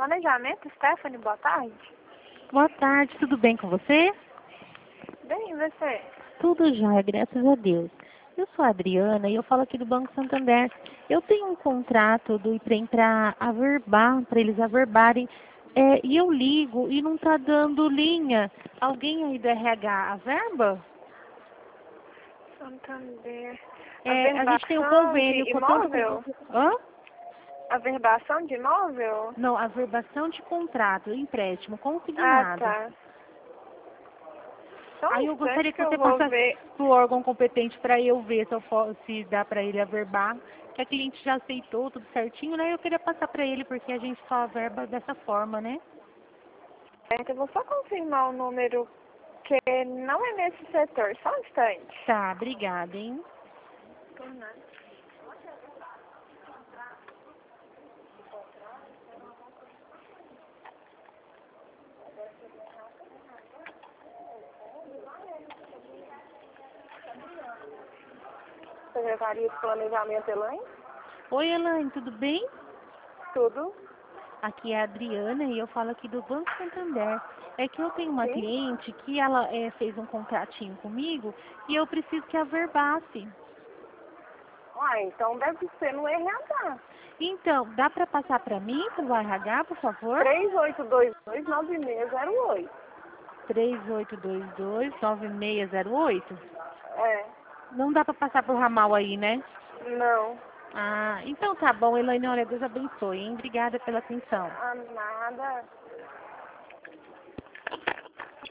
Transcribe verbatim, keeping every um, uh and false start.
Planejamento, Stephanie, boa tarde. Boa tarde, tudo bem com você? Bem, e você? Tudo jóia, graças a Deus. Eu sou a Adriana e eu falo aqui do Banco Santander. Eu tenho um contrato do IPREM para averbar, para eles averbarem, é, e eu ligo e não está dando linha. Alguém aí do R H averba? Santander. É, a gente tem um Averbação convênio de com tanto... imóvel? Hã? Averbação de imóvel? Não, averbação de contrato, empréstimo, Ah, consignado. tá. Só um Aí eu instante gostaria que que eu você vou passasse ver. para o órgão competente para eu ver se, eu posso, se dá para ele averbar. Que a cliente já aceitou tudo certinho, né? Eu queria passar para ele porque a gente só averba dessa forma, né? Eu vou só confirmar o número que não é nesse setor. Só um instante. Tá, obrigada, hein? Por nada. Secretaria de Planejamento, Elaine? Oi, Elaine, tudo bem? Tudo? Aqui é a Adriana e eu falo aqui do Banco Santander. É que eu tenho uma Sim? cliente que ela é, fez um contratinho comigo e eu preciso que averbasse. Ah, então deve ser no R H. Então, dá para passar para mim, pelo R H, por favor? três oito dois dois, nove seis zero oito. três oito dois dois, nove seis zero oito? É. Não dá para passar pro ramal aí, né? Não. Ah, então tá bom, Elaine, olha, Deus abençoe, hein? Obrigada pela atenção. Ah, nada.